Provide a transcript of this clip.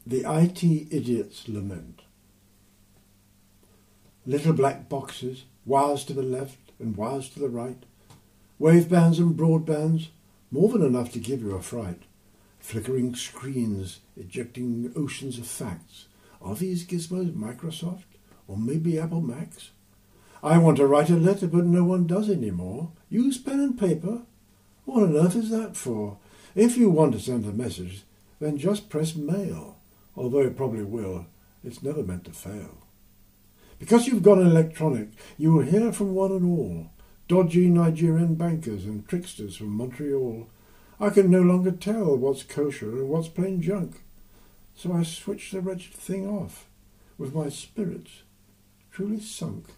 The IT Idiot's Lament. Little black boxes, wires to the left and wires to the right, wavebands and broadbands, more than enough to give you a fright. Flickering screens, ejecting oceans of facts. Are these gizmos Microsoft, or maybe Apple Macs? I want to write a letter, but no one does anymore. Use pen and paper? What on earth is that for? If you want to send a message, then just press mail. Although it probably will, it's never meant to fail. Because you've gone electronic, you will hear from one and all. Dodgy Nigerian bankers and tricksters from Montreal. I can no longer tell what's kosher and what's plain junk. So I switched the wretched thing off, with my spirits truly sunk.